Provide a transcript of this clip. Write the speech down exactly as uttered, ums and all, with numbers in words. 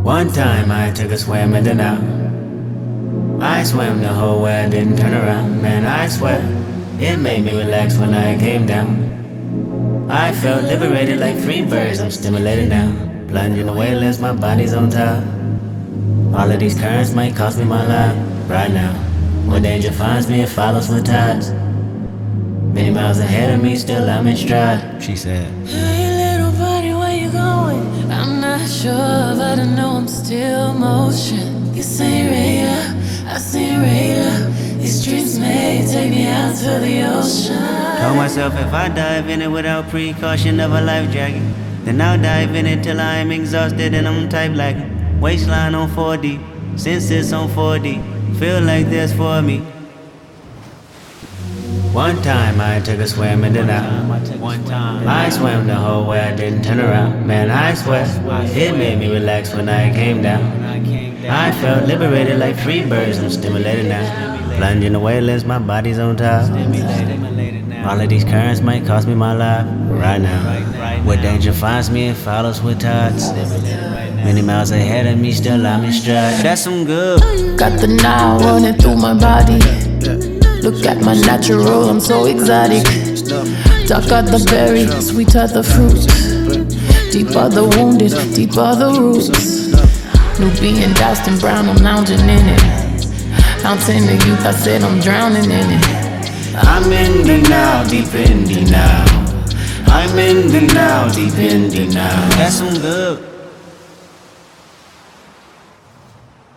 One time I took a swim in the now. I swam the whole way, I didn't turn around. Man, I swear, it made me relax when I came down. I felt liberated like free birds, I'm stimulated now. Plunging away, less my body's on top. All of these currents might cost me my life right now. When danger finds me, it follows with tides. Many miles ahead of me, still I'm in stride. She said, Hey little buddy, where you going? I'm not sure, but I know I'm still motion. You say radar, I say radar. These dreams may take me out to the ocean. Told myself if I dive in it without precaution of a life jacket, then I'll dive in it till I'm exhausted and I'm type lagging. Waistline on four D, senses on four D. Feel like this for me. One time I took a swim in the now. One time I swam the whole way, I didn't turn around. Man, I swear, it made me relax when I came down. I felt liberated like free birds, I'm stimulated now. Plunging away, less my body's on top. All of these currents might cost me my life right now. Where danger finds me, it follows with tides. Many miles ahead of me, still I'm in stride. That's some good. Got the Nile running through my body. Look at my natural, I'm so exotic. Dark are the berry, sweet are the fruit. Deep are the wounded, deep are the roots. Nubian doused in brown, I'm lounging in it. Fountain of youth, I said I'm drowning in it. I'm in the now, deep in the now. I'm in the now, deep in the now. That's some good.